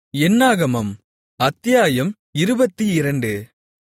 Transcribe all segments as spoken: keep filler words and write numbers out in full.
என்னாகமம் அத்தியாயம் இருபத்திரண்டு.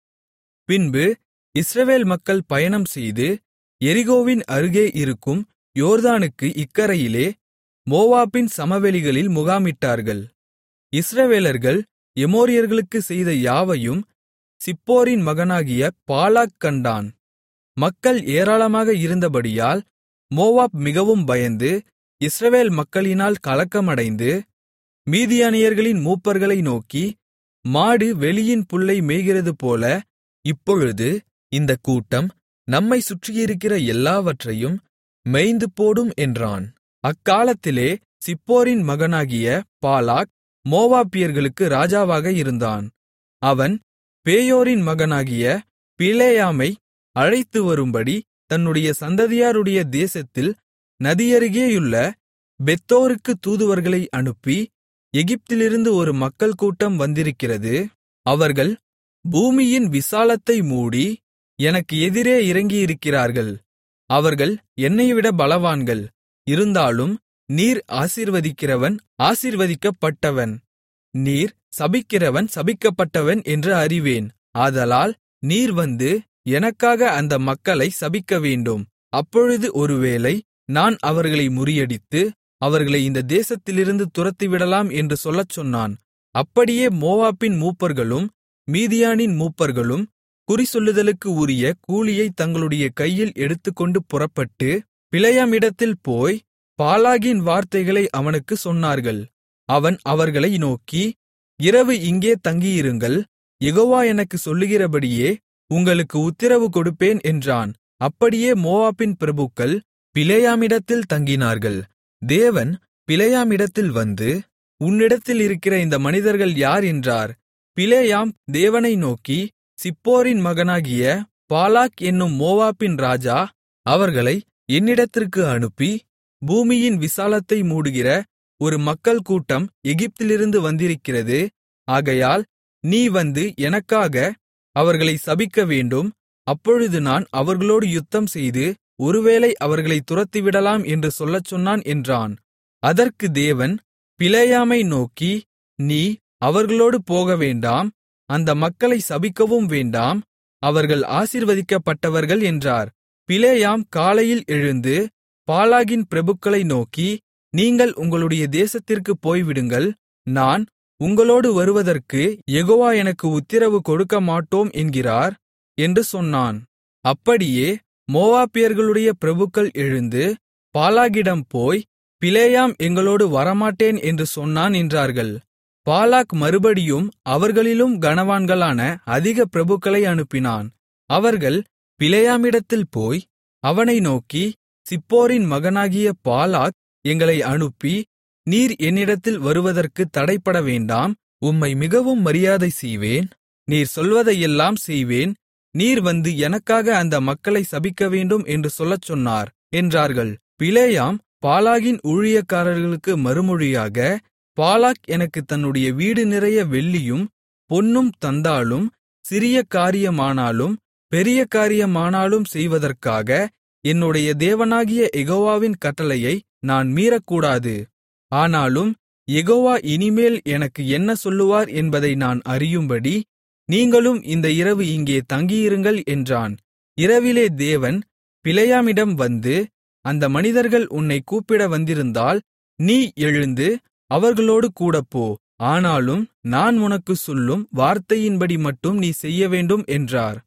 பின்பு இஸ்ரவேல் மக்கள் பயணம்செய்து எரிகோவின் அருகே இருக்கும் யோர்தானுக்கு இக்கரையிலே மோவாபின் சமவெளிகளில் முகாமிட்டார்கள். இஸ்ரவேலர்கள் எமோரியர்களுக்குச் செய்த யாவையும் சிப்போரின் மகனாகிய பாலாக் கண்டான். மக்கள் ஏராளமாக இருந்தபடியால் மோவாப் மிகவும் பயந்து இஸ்ரவேல் மக்களினால் கலக்கமடைந்து மீதியானியர்களின் மூப்பர்களை நோக்கி, மாடு வெளியின் புல்லை மேய்கிறதுபோல இப்பொழுது இந்தக் கூட்டம் நம்மைச் சுற்றியிருக்கிற எல்லாவற்றையும் மேய்ந்துபோடும் என்றான். அக்காலத்திலே சிப்போரின் மகனாகிய பாலாக் மோவாபியர்களுக்கு ராஜாவாக இருந்தான். அவன் பேயோரின் மகனாகிய பிலேயாமை அழைத்துவரும்படி தன்னுடைய சந்ததியாருடைய தேசத்தில் நதியருகேயுள்ள பெத்தோருக்குத் தூதுவர்களை அனுப்பி, எகிப்திலிருந்து ஒரு மக்கள் கூட்டம் வந்திருக்கிறது. அவர்கள் பூமியின் விசாலத்தை மூடி எனக்கு எதிரே இறங்கியிருக்கிறார்கள். அவர்கள் என்னைவிட பலவான்கள். இருந்தாலும் நீர் ஆசீர்வதிக்கிறவன் ஆசீர்வதிக்கப்பட்டவன், நீர் சபிக்கிறவன் சபிக்கப்பட்டவன் என்று அறிவேன். ஆதலால் நீர் வந்து எனக்காக அந்த மக்களை சபிக்கவேண்டும். அப்பொழுது ஒருவேளை நான் அவர்களை முறியடித்து அவர்களை இந்த தேசத்திலிருந்து துரத்திவிடலாம் என்று சொல்லச் சொன்னான். அப்படியே மோவாபின் மூப்பர்களும் மீதியானின் மூப்பர்களும் குறிசொல்லுதலுக்கு உரிய கூலியைத் தங்களுடைய கையில் எடுத்துக்கொண்டு புறப்பட்டு பிலேயாமிடத்தில் போய் பாலாகின் வார்த்தைகளை அவனுக்குச் சொன்னார்கள். அவன் அவர்களை நோக்கி, இரவு இங்கே தங்கியிருங்கள், யெகோவா எனக்குச் சொல்லுகிறபடியே உங்களுக்கு உத்திரவு கொடுப்பேன் என்றான். அப்படியே மோவாபின் பிரபுக்கள் பிலேயாமிடத்தில் தங்கினார்கள். தேவன் பிலேயாமிடத்தில் வந்து, உன்னிடத்தில் இருக்கிற இந்த மனிதர்கள் யார் என்றார். பிலேயாம் தேவனை நோக்கி, சிப்போரின் மகனாகிய பாலாக் என்னும் மோவாபின் ராஜா அவர்களை என்னிடத்திற்கு அனுப்பி, பூமியின் விசாலத்தை மூடுகிற ஒரு மக்கள் கூட்டம் எகிப்திலிருந்து வந்திருக்கிறது. ஆகையால் நீ வந்து எனக்காக அவர்களை சபிக்கவேண்டும். அப்பொழுது நான் அவர்களோடு யுத்தம் செய்து ஒருவேளை அவர்களைத் துரத்திவிடலாம் என்று சொல்லச் சொன்னான் என்றான். அதற்கு தேவன் பிலேயாமை நோக்கி, நீ அவர்களோடு போகவேண்டாம், அந்த மக்களை சபிக்கவும் வேண்டாம், அவர்கள் ஆசீர்வதிக்கப்பட்டவர்கள் என்றார். பிலேயாம் காலையில் எழுந்து பாலாகின் பிரபுக்களை நோக்கி, நீங்கள் உங்களுடைய தேசத்திற்குப் போய்விடுங்கள், நான் உங்களோடு வருவதற்கு யெகோவா எனக்கு உத்திரவு கொடுக்கமாட்டோம் என்கிறார் என்று சொன்னான். அப்படியே மோவாபியர்களுடைய பிரபுக்கள் எழுந்து பாலாகிடம் போய், பிலேயாம் எங்களோடு வரமாட்டேன் என்று சொன்னான் என்றார்கள். பாலாக் மறுபடியும் அவர்களிலும் கனவான்களான அதிக பிரபுக்களை அனுப்பினான். அவர்கள் பிலேயாமிடத்தில் போய் அவனை நோக்கி, சிப்போரின் மகனாகிய பாலாக் எங்களை அனுப்பி, நீர் என்னிடத்தில் வருவதற்குத் தடைப்பட வேண்டாம், உம்மை மிகவும் மரியாதை செய்வேன், நீர் சொல்வதையெல்லாம் செய்வேன், நீர் வந்து எனக்காக அந்த மக்களை சபிக்கவேண்டும் என்று சொல்லச் சொன்னார் என்றார்கள். பிலேயாம் பாலாகின் ஊழியக்காரர்களுக்கு மறுமொழியாக, பாலாக் எனக்கு தன்னுடைய வீடு நிறைய வெள்ளியும் பொன்னும் தந்தாலும், சிறிய காரியமானாலும் பெரிய காரியமானாலும் செய்வதற்காக என்னுடைய தேவனாகிய யெகோவாவின் கட்டளையை நான் மீறக்கூடாது. ஆனாலும் யெகோவா இனிமேல் எனக்கு என்ன சொல்லுவார் என்பதை நான் அறியும்படி நீங்களும் இந்த இரவு இங்கே தங்கியிருங்கள் என்றான். இரவிலே தேவன் பிலேயாமிடம் வந்து, அந்த மனிதர்கள் உன்னை கூப்பிட வந்திருந்தால் நீ எழுந்து அவர்களோடு கூடப்போ, ஆனாலும் நான் உனக்குச் சொல்லும் வார்த்தையின்படி மட்டும் நீ செய்யவேண்டும் என்றார்.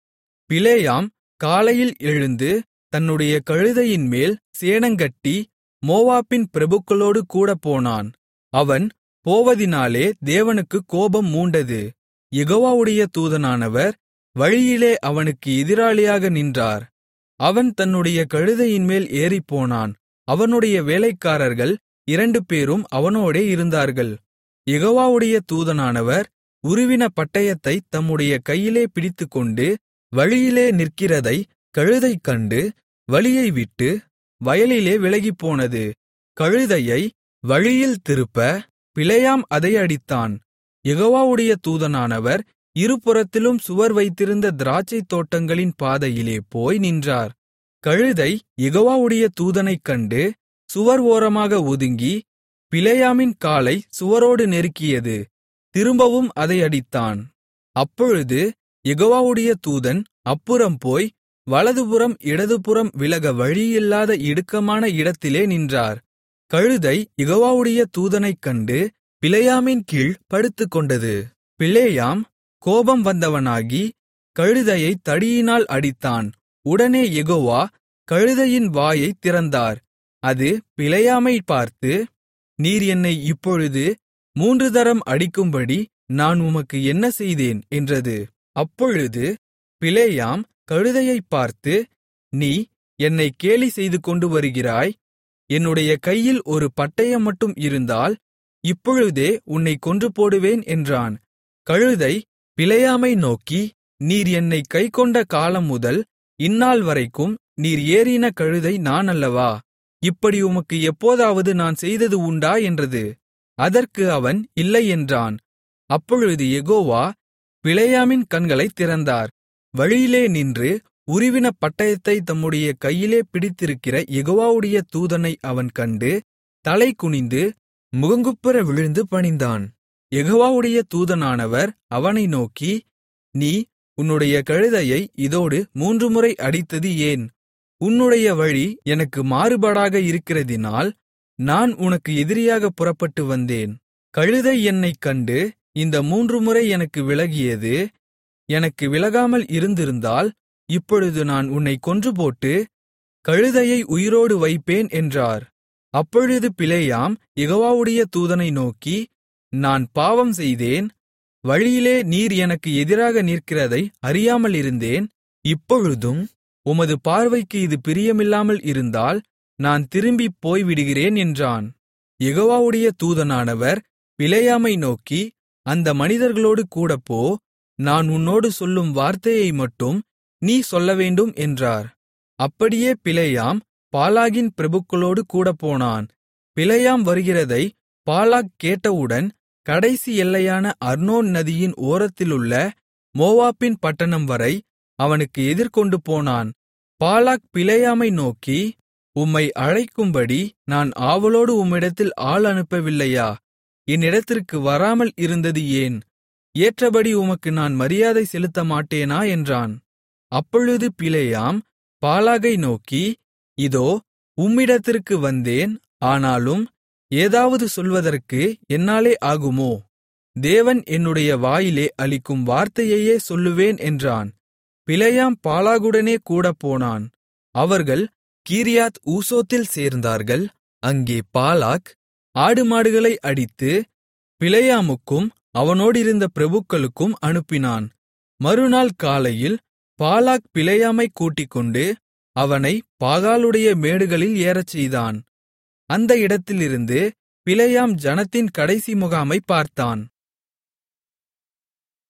பிலேயாம் காலையில் எழுந்து தன்னுடைய கழுதையின்மேல் சேணங்கட்டி மோவாபின் பிரபுக்களோடு கூடப்போனான். அவன் போவதினாலே தேவனுக்குக் கோபம் மூண்டது. யெகோவாவுடைய தூதனானவர் வழியிலே அவனுக்கு எதிராளியாக நின்றார். அவன் தன்னுடைய கழுதையின்மேல் ஏறிப்போனான். அவனுடைய வேலைக்காரர்கள் இரண்டு பேரும் அவனோடே இருந்தார்கள். யெகோவாவுடைய தூதனானவர் உருவின பட்டயத்தைத் தம்முடைய கையிலே பிடித்துக்கொண்டு வழியிலே நிற்கிறதை கழுதை கண்டு வழியை விட்டு வயலிலே விலகிப்போனது. கழுதையை வழியில் திருப்ப பிலேயாம் அதை அடித்தான். யெகோவாவுடைய தூதனானவர் இருபுறத்திலும் சுவர் வைத்திருந்த திராட்சைத் தோட்டங்களின் பாதையிலே போய் நின்றார். கழுதை யெகோவாவுடைய தூதனைக் கண்டு சுவர் ஓரமாக ஒதுங்கி பிலேயாமின் காலை சுவரோடு நெருக்கியது, திரும்பவும் அதை அடித்தான். அப்பொழுது யெகோவாவுடைய தூதன் அப்புறம் போய் வலதுபுறம் இடதுபுறம் விலக வழியில்லாத இடுக்கமான இடத்திலே நின்றார். கழுதை யெகோவாவுடைய தூதனைக் கண்டு பிலேயாமின் கீழ் படுத்துக்கொண்டது. பிலேயாம் கோபம் வந்தவனாகி கழுதையைத் தடியினால் அடித்தான். உடனே யெகோவா கழுதையின் வாயைத் திறந்தார். அது பிலேயாமைப் பார்த்து, நீர் என்னை இப்பொழுது மூன்று தரம் அடிக்கும்படி நான் உமக்கு என்ன செய்தேன் என்றது. அப்பொழுது பிலேயாம் கழுதையைப் பார்த்து, நீ என்னை கேலி செய்துகொண்டு வருகிறாய். என்னுடைய கையில் ஒரு பட்டயம் மட்டும் இருந்தால் இப்பொழுதே உன்னைக் கொன்றுபோடுவேன் என்றான். கழுதை பிலேயாமை நோக்கி, நீர் என்னைக் கைக்கொண்ட காலம் முதல் இந்நாள் வரைக்கும் நீர் ஏறின கழுதை நான் அல்லவா? இப்படி உமக்கு எப்போதாவது நான் செய்தது உண்டா என்றது. அதற்கு அவன் இல்லை என்றான். அப்பொழுது யெகோவா பிலேயாமின் கண்களைத் திறந்தார். வழியிலே நின்று உருவின பட்டயத்தைத் தம்முடைய கையிலே பிடித்திருக்கிற யெகோவாவுடைய தூதனை அவன் கண்டு தலை குனிந்து முகங்குப்புற விழுந்து பணிந்தான். யெகோவாவுடைய தூதனானவர் அவனை நோக்கி, நீ உன்னுடைய கழுதையை இதோடு மூன்று முறை அடித்தது ஏன்? உன்னுடைய வழி எனக்கு மாறுபாடாக இருக்கிறதினால் நான் உனக்கு எதிரியாக புறப்பட்டு வந்தேன். கழுதை என்னைக் கண்டு இந்த மூன்று முறை எனக்கு விலகியது. எனக்கு விலகாமல் இருந்திருந்தால் இப்பொழுது நான் உன்னைக் கொன்றுபோட்டு கழுதையை உயிரோடு வைப்பேன் என்றார். அப்பொழுது பிலேயாம் யெகோவாவுடைய தூதனை நோக்கி, நான் பாவம் செய்தேன். வழியிலே நீர் எனக்கு எதிராக நிற்கிறதை அறியாமலிருந்தேன். இப்பொழுதும் உமது பார்வைக்கு இது பிரியமில்லாமல் இருந்தால் நான் திரும்பிப் போய்விடுகிறேன் என்றான். யெகோவாவுடைய தூதனானவர் பிலேயாமை நோக்கி, அந்த மனிதர்களோடு கூடப்போ, நான் உன்னோடு சொல்லும் வார்த்தையை மட்டும் நீ சொல்லவேண்டும் என்றார். அப்படியே பிலேயாம் பாலாகின் பிரபுக்களோடு கூடப்போனான். பிலேயாம் வருகிறதை பாலாக் கேட்டவுடன் கடைசி எல்லையான அர்னோன் நதியின் ஓரத்திலுள்ள மோவாபின் பட்டணம் வரை அவனுக்கு எதிர்கொண்டு போனான். பாலாக் பிலேயாமை நோக்கி, உம்மை அழைக்கும்படி நான் ஆவலோடு உம்மிடத்தில் ஆள் அனுப்பவில்லையா? என்னிடத்திற்கு வராமல் இருந்தது ஏன்? ஏற்றபடி உமக்கு நான் மரியாதை செலுத்த மாட்டேனா என்றான். அப்பொழுது பிலேயாம் பாலாகை நோக்கி, இதோ உம்மிடத்திற்கு வந்தேன், ஆனாலும் ஏதாவது சொல்வதற்கு என்னாலே ஆகுமோ? தேவன் என்னுடைய வாயிலே அளிக்கும் வார்த்தையையே சொல்லுவேன் என்றான். பிலேயாம் பாலாகுடனே கூடப்போனான். அவர்கள் கீரியாத் ஊசோத்தில் சேர்ந்தார்கள். அங்கே பாலாக் ஆடுமாடுகளை அடித்து பிலேயாமுக்கும் அவனோடிருந்த பிரபுக்களுக்கும் அனுப்பினான். மறுநாள் காலையில் பாலாக் பிலேயாமைக் கூட்டிக்கொண்டு அவனை பாகாலுடைய மேடுகளில் ஏறச்செய்தான். அந்த இடத்திலிருந்து பிலேயாம் ஜனத்தின் கடைசி முகாமைப் பார்த்தான்.